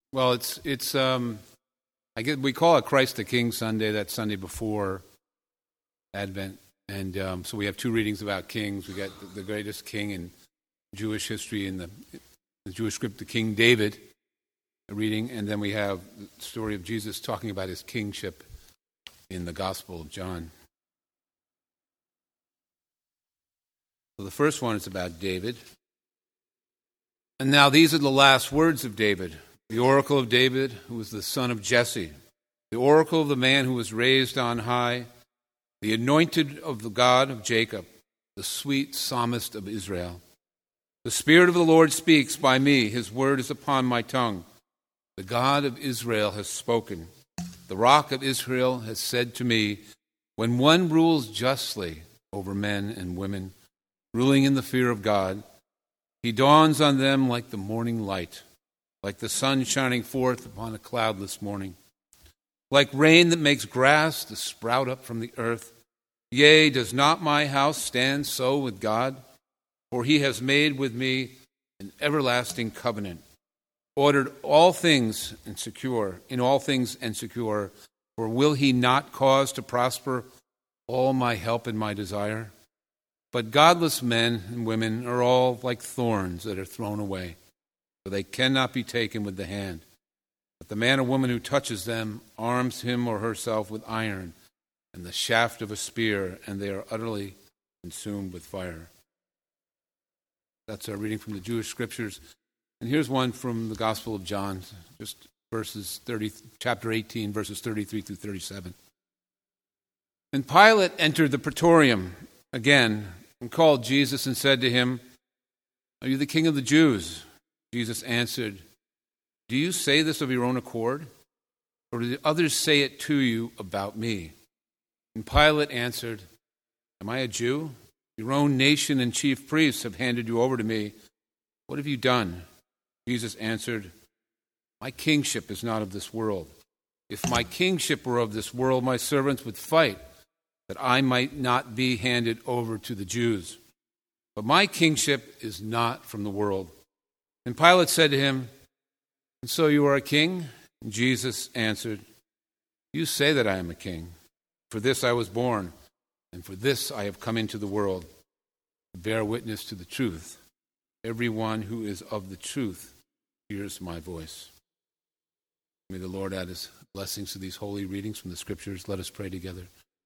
Well, it's I guess we call it Christ the King Sunday. That Sunday before Advent, and so we have two readings about kings. We got the greatest king in Jewish history in the Jewish script, the King David, a reading, and then we have the story of Jesus talking about his kingship in the Gospel of John. So the first one is about David. And now these are the last words of David, the oracle of David, who was the son of Jesse, the oracle of the man who was raised on high, the anointed of the God of Jacob, the sweet psalmist of Israel. The Spirit of the Lord speaks by me. His word is upon my tongue. The God of Israel has spoken. The Rock of Israel has said to me, when one rules justly over men and women, ruling in the fear of God, he dawns on them like the morning light, like the sun shining forth upon a cloudless morning, like rain that makes grass to sprout up from the earth. Yea, does not my house stand so with God? For he has made with me an everlasting covenant, ordered all things and secure, in all things and secure. For will he not cause to prosper all my help and my desire? But godless men and women are all like thorns that are thrown away, for they cannot be taken with the hand. But the man or woman who touches them arms him or herself with iron and the shaft of a spear, and they are utterly consumed with fire. That's our reading from the Jewish scriptures. And here's one from the Gospel of John, just chapter 18, verses 33 through 37. And Pilate entered the praetorium again and called Jesus and said to him, are you the king of the Jews? Jesus answered, do you say this of your own accord, or did others say it to you about me? And Pilate answered, am I a Jew? Your own nation and chief priests have handed you over to me. What have you done? Jesus answered, my kingship is not of this world. If my kingship were of this world, my servants would fight, that I might not be handed over to the Jews. But my kingship is not from the world. And Pilate said to him, and so you are a king? And Jesus answered, you say that I am a king. For this I was born, and for this I have come into the world, to bear witness to the truth. Everyone who is of the truth hears my voice. May the Lord add his blessings to these holy readings from the Scriptures. Let us pray together.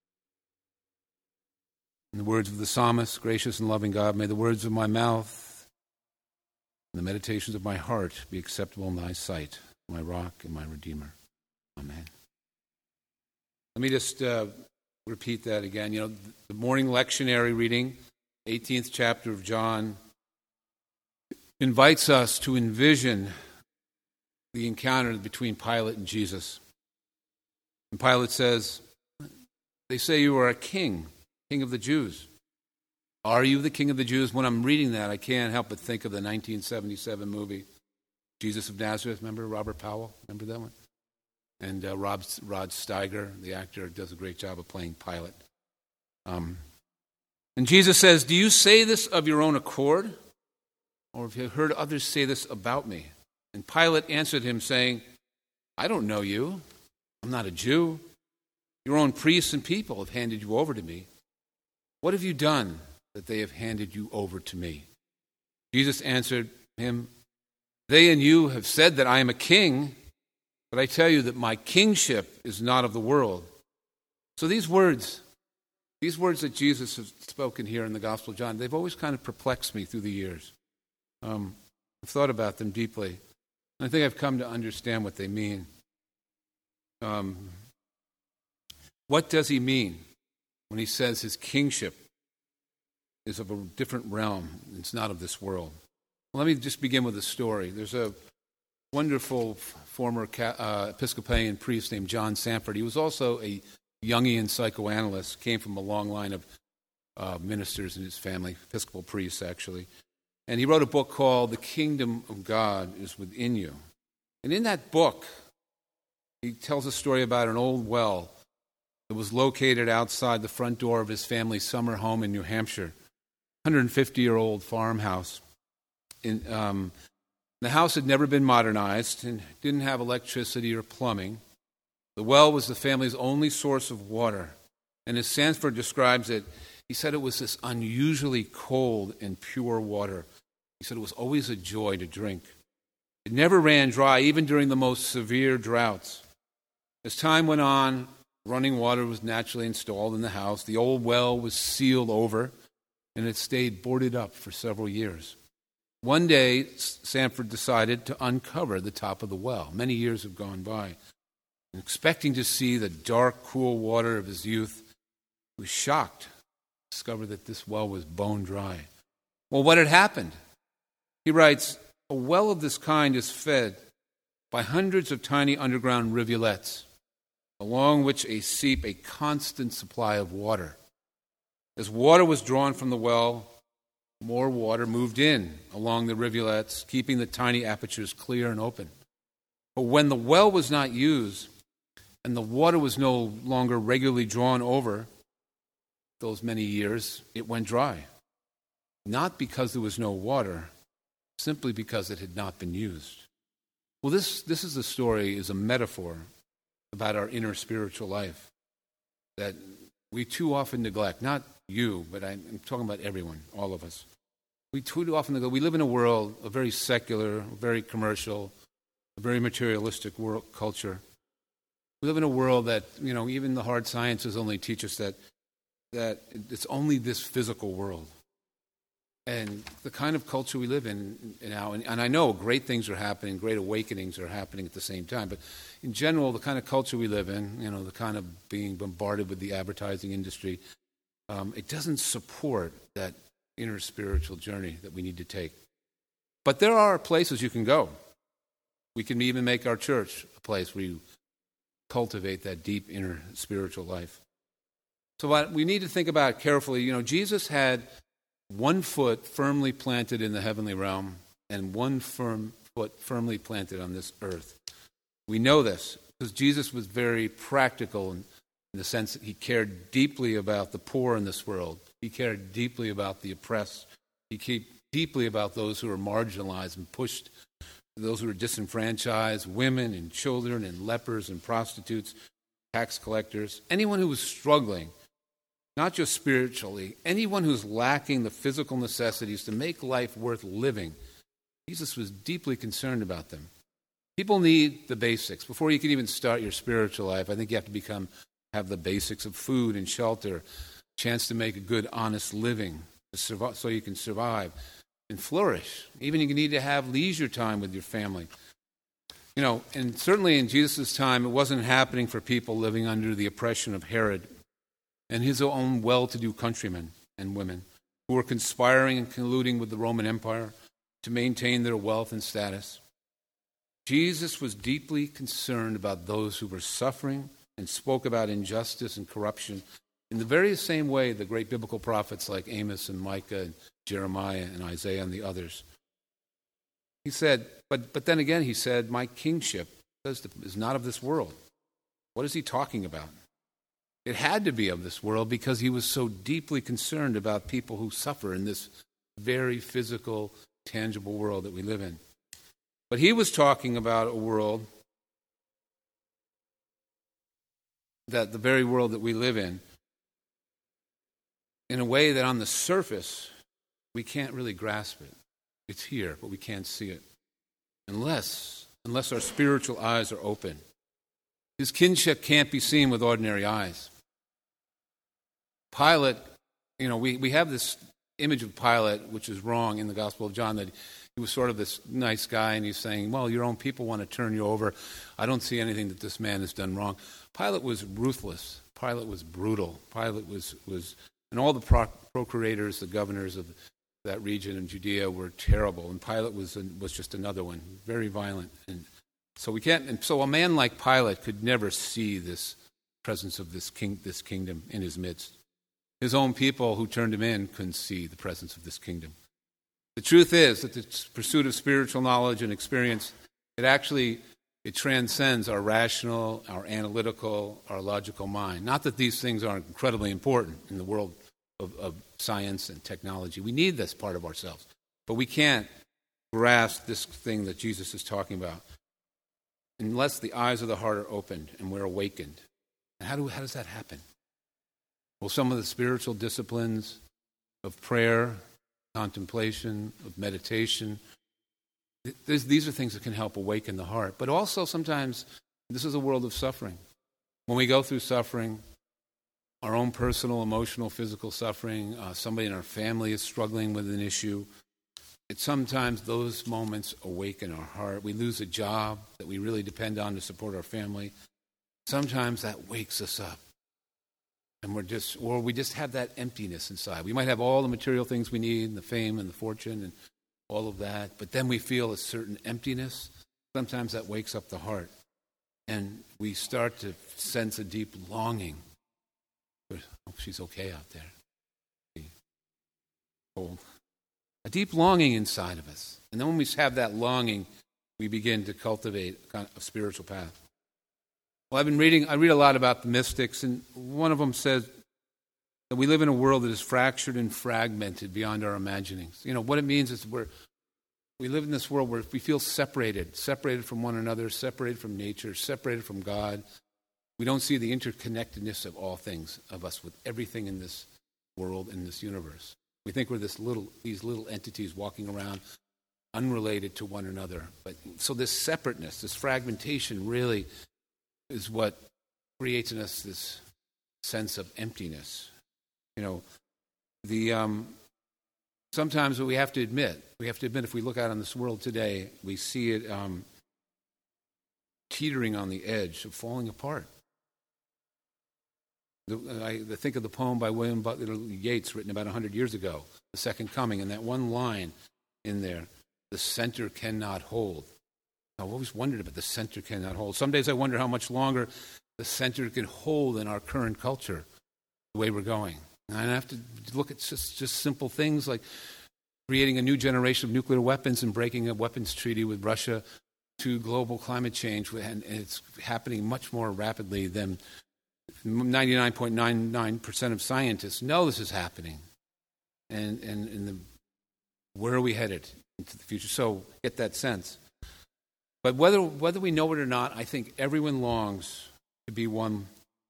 In the words of the psalmist, gracious and loving God, may the words of my mouth and the meditations of my heart be acceptable in thy sight, my rock and my redeemer. Amen. Let me just repeat that again. You know, the morning lectionary reading, 18th chapter of John, invites us to envision the encounter between Pilate and Jesus. And Pilate says, they say you are a king of the Jews. Are you the king of the Jews? When I'm reading that, I can't help but think of the 1977 movie, Jesus of Nazareth. Remember Robert Powell? Remember that one? And Rod Steiger, the actor, does a great job of playing Pilate. And Jesus says, do you say this of your own accord? Or have you heard others say this about me? And Pilate answered him, saying, I don't know you. I'm not a Jew. Your own priests and people have handed you over to me. What have you done that they have handed you over to me? Jesus answered him, they and you have said that I am a king, but I tell you that my kingship is not of the world. So these words that Jesus has spoken here in the Gospel of John, they've always kind of perplexed me through the years. I've thought about them deeply. I think I've come to understand what they mean. What does he mean when he says his kingship is of a different realm? It's not of this world. Well, let me just begin with a story. There's a wonderful former Episcopalian priest named John Sanford. He was also a Jungian psychoanalyst, came from a long line of ministers in his family, Episcopal priests actually. And he wrote a book called The Kingdom of God is Within You. And in that book, he tells a story about an old well that was located outside the front door of his family's summer home in New Hampshire, 150-year-old farmhouse. The house had never been modernized and didn't have electricity or plumbing. The well was the family's only source of water. And as Sanford describes it, he said it was this unusually cold and pure water. He said it was always a joy to drink. It never ran dry, even during the most severe droughts. As time went on, running water was naturally installed in the house. The old well was sealed over, and it stayed boarded up for several years. One day, Sanford decided to uncover the top of the well. Many years have gone by. And expecting to see the dark, cool water of his youth, he was shocked to discover that this well was bone dry. Well, what had happened? He writes, a well of this kind is fed by hundreds of tiny underground rivulets, along which seep a constant supply of water. As water was drawn from the well, more water moved in along the rivulets, keeping the tiny apertures clear and open. But when the well was not used and the water was no longer regularly drawn over those many years, it went dry. Not because there was no water, simply because it had not been used. Well, this is a story, is a metaphor about our inner spiritual life that we too often neglect. Not you, but I'm talking about everyone, all of us. We too often neglect. We live in a world, a very secular, very commercial, a very materialistic world culture. We live in a world that, even the hard sciences only teach us that it's only this physical world. And the kind of culture we live in now, and I know great things are happening, great awakenings are happening at the same time, but in general, the kind of culture we live in, the kind of being bombarded with the advertising industry, it doesn't support that inner spiritual journey that we need to take. But there are places you can go. We can even make our church a place where you cultivate that deep inner spiritual life. So what we need to think about carefully, Jesus had one foot firmly planted in the heavenly realm and one foot firmly planted on this earth. We know this because Jesus was very practical in the sense that he cared deeply about the poor in this world. He cared deeply about the oppressed. He cared deeply about those who were marginalized and pushed, those who were disenfranchised, women and children and lepers and prostitutes, tax collectors, anyone who was struggling. Not just spiritually, anyone who's lacking the physical necessities to make life worth living. Jesus was deeply concerned about them. People need the basics. Before you can even start your spiritual life, I think you have to have the basics of food and shelter, chance to make a good, honest living to survive, so you can survive and flourish. Even you need to have leisure time with your family. And certainly in Jesus' time, it wasn't happening for people living under the oppression of Herod and his own well-to-do countrymen and women who were conspiring and colluding with the Roman Empire to maintain their wealth and status. Jesus was deeply concerned about those who were suffering and spoke about injustice and corruption in the very same way the great biblical prophets like Amos and Micah and Jeremiah and Isaiah and the others. He said, but then again he said, my kingship is not of this world. What is he talking about? It had to be of this world because he was so deeply concerned about people who suffer in this very physical, tangible world that we live in. But he was talking about a world, that the very world that we live in a way that on the surface, we can't really grasp it. It's here, but we can't see it. Unless our spiritual eyes are open. His kinship can't be seen with ordinary eyes. Pilate, we have this image of Pilate, which is wrong in the Gospel of John, that he was sort of this nice guy, and he's saying, well, your own people want to turn you over. I don't see anything that this man has done wrong. Pilate was ruthless. Pilate was brutal. Pilate was and all the procurators, the governors of that region in Judea were terrible, and Pilate was just another one, very violent. And so a man like Pilate could never see this presence of this kingdom in his midst. His own people who turned him in couldn't see the presence of this kingdom. The truth is that the pursuit of spiritual knowledge and experience, it transcends our rational, our analytical, our logical mind. Not that these things aren't incredibly important in the world of science and technology. We need this part of ourselves. But we can't grasp this thing that Jesus is talking about, unless the eyes of the heart are opened and we're awakened. And how does that happen? Well, some of the spiritual disciplines of prayer, contemplation, of meditation, these are things that can help awaken the heart. But also sometimes this is a world of suffering. When we go through suffering, our own personal, emotional, physical suffering, somebody in our family is struggling with an issue, sometimes those moments awaken our heart. We lose a job that we really depend on to support our family. Sometimes that wakes us up. And we just have that emptiness inside. We might have all the material things we need, the fame and the fortune and all of that, but then we feel a certain emptiness. Sometimes that wakes up the heart. And we start to sense a deep longing. I hope she's okay out there. Cold. A deep longing inside of us. And then when we have that longing, we begin to cultivate a spiritual path. Well, I read a lot about the mystics, and one of them says that we live in a world that is fractured and fragmented beyond our imaginings. You know, what it means is we live in this world where we feel separated from one another, separated from nature, separated from God. We don't see the interconnectedness of all things, of us, with everything in this world, in this universe. We think we're these little entities walking around unrelated to one another. But so this separateness, this fragmentation really is what creates in us this sense of emptiness. You know, sometimes we have to admit if we look out on this world today, we see it teetering on the edge of falling apart. I think of the poem by William Butler Yeats written about 100 years ago, The Second Coming, and that one line in there, the center cannot hold. I've always wondered about the center cannot hold. Some days I wonder how much longer the center can hold in our current culture, the way we're going. And I have to look at just simple things like creating a new generation of nuclear weapons and breaking a weapons treaty with Russia, to global climate change, and it's happening much more rapidly than 99.99% of scientists know this is happening. And where are we headed into the future? So get that sense. But whether we know it or not, I think everyone longs to be one,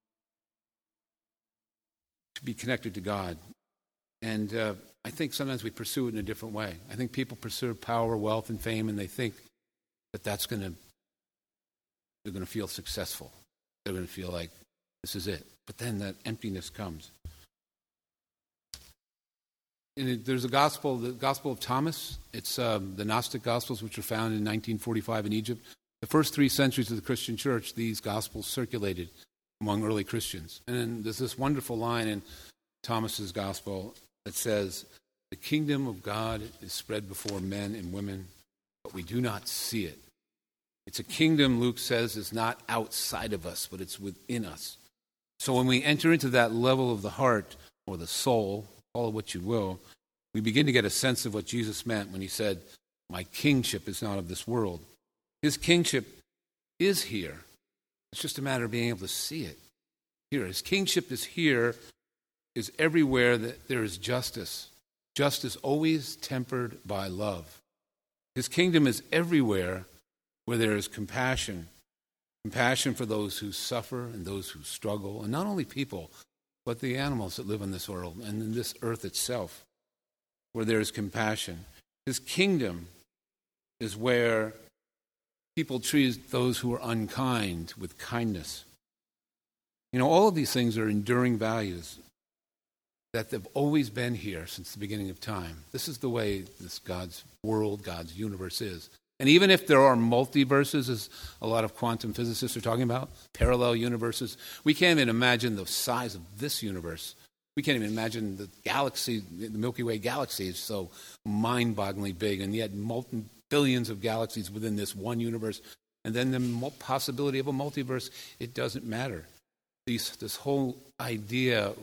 to be connected to God. And I think sometimes we pursue it in a different way. I think people pursue power, wealth, and fame, and they think that they're going to feel successful. They're going to feel like this is it. But then that emptiness comes. And there's the Gospel of Thomas. It's the Gnostic Gospels, which were found in 1945 in Egypt. The first 3 centuries of the Christian church, these Gospels circulated among early Christians. And then there's this wonderful line in Thomas's Gospel that says, "The kingdom of God is spread before men and women, but we do not see it." It's a kingdom, Luke says, is not outside of us, but it's within us. So when we enter into that level of the heart or the soul, call it what you will, we begin to get a sense of what Jesus meant when he said, "My kingship is not of this world." His kingship is here. It's just a matter of being able to see it here. His kingship is here, is everywhere that there is justice. Justice always tempered by love. His kingdom is everywhere where there is compassion. Compassion for those who suffer and those who struggle. And not only people, but the animals that live on this world and in this earth itself, where there is compassion. His kingdom is where people treat those who are unkind with kindness. You know, all of these things are enduring values that have always been here since the beginning of time. This is the way this God's world, God's universe is. And even if there are multiverses, as a lot of quantum physicists are talking about, parallel universes, we can't even imagine the size of this universe. We can't even imagine the galaxy, the Milky Way galaxy is so mind-bogglingly big, and yet billions of galaxies within this one universe. And then the possibility of a multiverse, it doesn't matter. This whole idea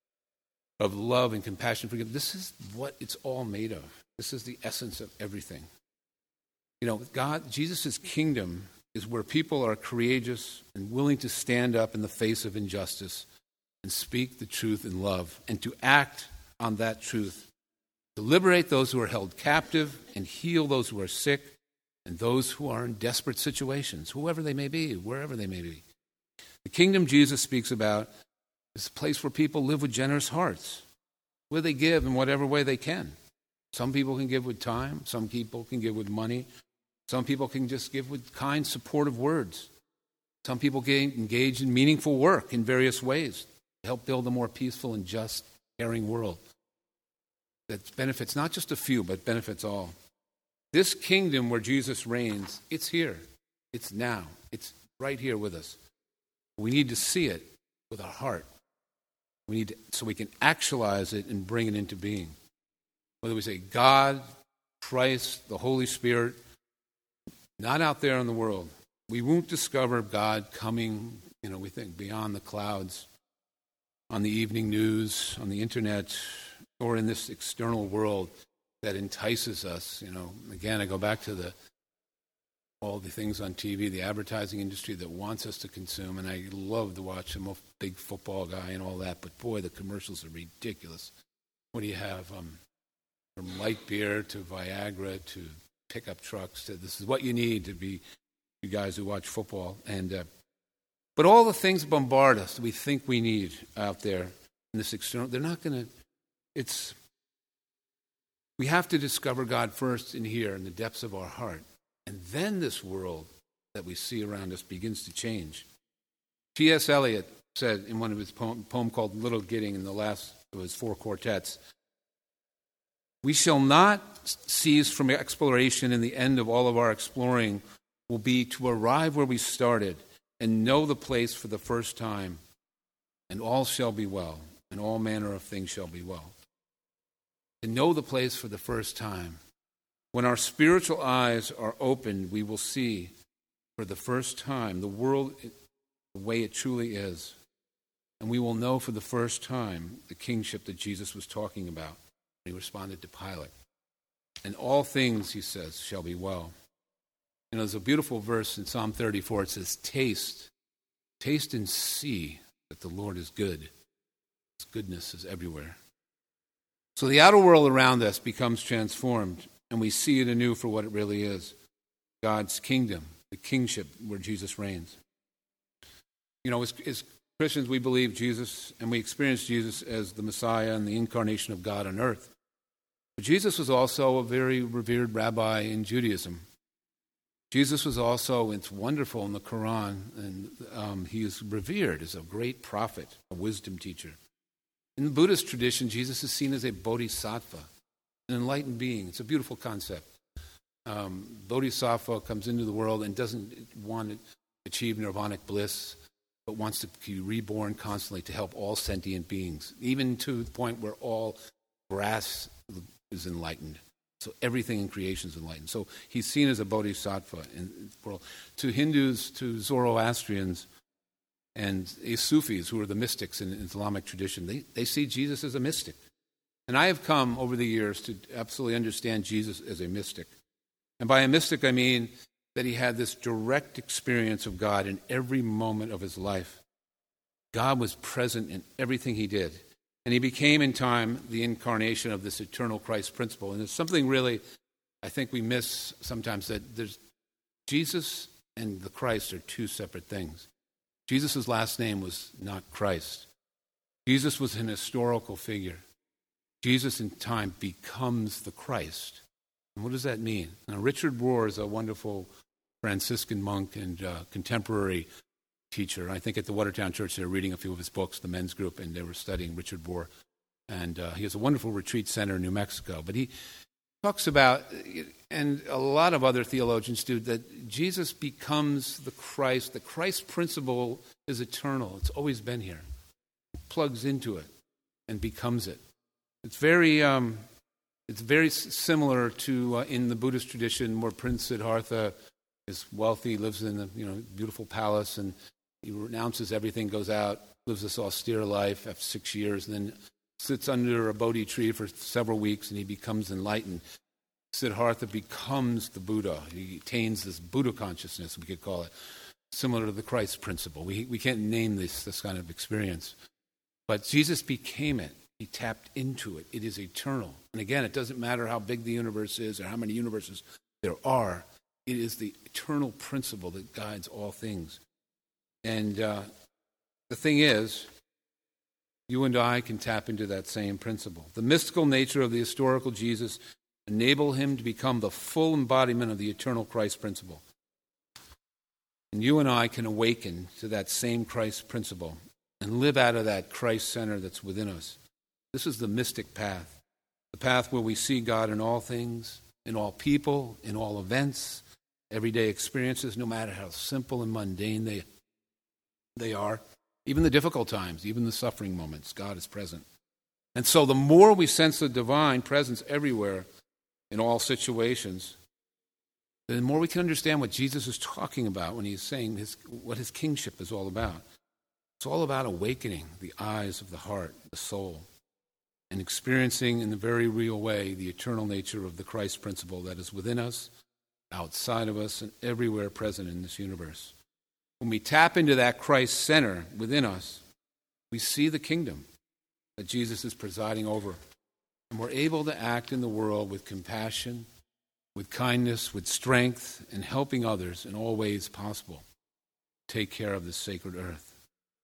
of love and compassion, forgiveness, this is what it's all made of. This is the essence of everything. You know, Jesus' kingdom is where people are courageous and willing to stand up in the face of injustice and speak the truth in love and to act on that truth to liberate those who are held captive and heal those who are sick and those who are in desperate situations, whoever they may be, wherever they may be. The kingdom Jesus speaks about is a place where people live with generous hearts, where they give in whatever way they can. Some people can give with time. Some people can give with money. Some people can just give with kind, supportive words. Some people can engage in meaningful work in various ways to help build a more peaceful and just, caring world that benefits not just a few, but benefits all. This kingdom where Jesus reigns, it's here. It's now. It's right here with us. We need to see it with our heart. We need to, so we can actualize it and bring it into being. Whether we say God, Christ, the Holy Spirit, not out there in the world. We won't discover God coming, we think, beyond the clouds, on the evening news, on the internet, or in this external world that entices us. Again, I go back to all the things on TV, the advertising industry that wants us to consume, and I love to watch. I'm a big football guy and all that, but boy, the commercials are ridiculous. What do you have? From light beer to Viagra to pickup trucks to this is what you need to be you guys who watch football. But all the things bombard us that we think we need out there in this external, they're not going to, we have to discover God first in here in the depths of our heart. And then this world that we see around us begins to change. T.S. Eliot said in one of his poem called Little Gidding, in the last of his 4 quartets, "We shall not cease from exploration, and the end of all of our exploring will be to arrive where we started and know the place for the first time, and all shall be well, and all manner of things shall be well." To know the place for the first time. When our spiritual eyes are opened, we will see for the first time the world the way it truly is. And we will know for the first time the kingship that Jesus was talking about when he responded to Pilate. And all things, he says, shall be well. There's a beautiful verse in Psalm 34. It says, taste and see that the Lord is good. His goodness is everywhere. So the outer world around us becomes transformed, and we see it anew for what it really is. God's kingdom, the kingship where Jesus reigns. As Christians, we believe Jesus, and we experience Jesus as the Messiah and the incarnation of God on earth. But Jesus was also a very revered rabbi in Judaism. Jesus was also, it's wonderful in the Quran, and he is revered as a great prophet, a wisdom teacher. In the Buddhist tradition, Jesus is seen as a bodhisattva, an enlightened being. It's a beautiful concept. Bodhisattva comes into the world and doesn't want to achieve nirvanic bliss, but wants to be reborn constantly to help all sentient beings, even to the point where all grass is enlightened. So everything in creation is enlightened. So he's seen as a bodhisattva in the world. To Hindus, to Zoroastrians, and Sufis, who are the mystics in Islamic tradition, they see Jesus as a mystic. And I have come over the years to absolutely understand Jesus as a mystic. And by a mystic, I mean that he had this direct experience of God in every moment of his life. God was present in everything he did. And he became in time the incarnation of this eternal Christ principle. And there's something really, I think we miss sometimes, that there's Jesus and the Christ are two separate things. Jesus' last name was not Christ. Jesus was an historical figure. Jesus in time becomes the Christ. And what does that mean? Now, Richard Rohr is a wonderful Franciscan monk and contemporary teacher. I think at the Watertown Church they were reading a few of his books, the men's group, and they were studying Richard Rohr. And he has a wonderful retreat center in New Mexico. But he talks about, and a lot of other theologians do, that Jesus becomes the Christ. The Christ principle is eternal. It's always been here. It plugs into it and becomes it. It's very similar to in the Buddhist tradition, where Prince Siddhartha is wealthy, lives in a beautiful palace, and he renounces everything, goes out, lives this austere life after 6 years, and then sits under a Bodhi tree for several weeks, and he becomes enlightened. Siddhartha becomes the Buddha. He attains this Buddha consciousness, we could call it, similar to the Christ principle. We can't name this kind of experience. But Jesus became it. He tapped into it. It is eternal. And again, it doesn't matter how big the universe is or how many universes there are. It is the eternal principle that guides all things. And the thing is, you and I can tap into that same principle. The mystical nature of the historical Jesus enabled him to become the full embodiment of the eternal Christ principle. And you and I can awaken to that same Christ principle and live out of that Christ center that's within us. This is the mystic path, the path where we see God in all things, in all people, in all events, everyday experiences, no matter how simple and mundane they are. Even the difficult times, even the suffering moments, God is present. And so the more we sense the divine presence everywhere in all situations, the more we can understand what Jesus is talking about when he's saying what his kingship is all about. It's all about awakening the eyes of the heart, the soul, and experiencing in the very real way the eternal nature of the Christ principle that is within us, outside of us, and everywhere present in this universe. When we tap into that Christ center within us, we see the kingdom that Jesus is presiding over. And we're able to act in the world with compassion, with kindness, with strength, and helping others in all ways possible. Take care of this sacred earth.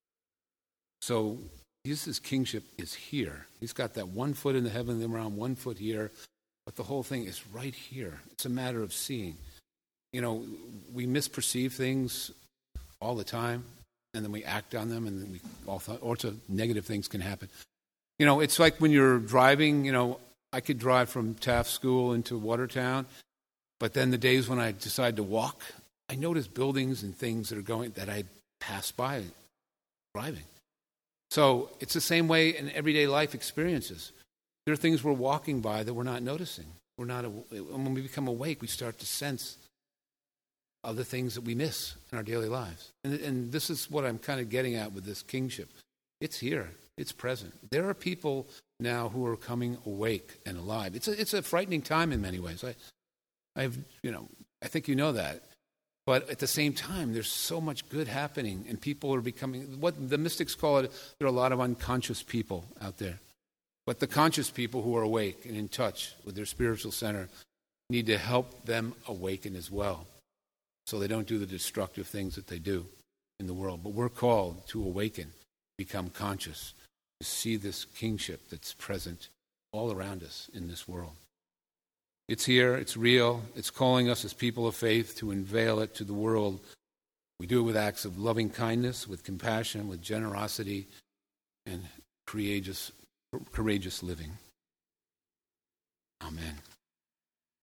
So Jesus' kingship is here. He's got that 1 foot in the heavenly realm, 1 foot here, but the whole thing is right here. It's a matter of seeing. You know, we misperceive things all the time, and then we act on them, and then all sorts of negative things can happen. You know, it's like when you're driving, you know, I could drive from Taft School into Watertown, but then the days when I decide to walk, I notice buildings and things that I pass by driving. So it's the same way in everyday life experiences. There are things we're walking by that we're not noticing. When we become awake, we start to sense other things that we miss in our daily lives. And this is what I'm kind of getting at with this kingship. It's here. It's present. There are people now who are coming awake and alive. It's a frightening time in many ways. I think you know that. But at the same time, there's so much good happening, and people are becoming, what the mystics call it, there are a lot of unconscious people out there. But the conscious people who are awake and in touch with their spiritual center need to help them awaken as well, so they don't do the destructive things that they do in the world. But we're called to awaken, become conscious, to see this kingship that's present all around us in this world. It's here, it's real, it's calling us as people of faith to unveil it to the world. We do it with acts of loving kindness, with compassion, with generosity, and courageous living. Amen.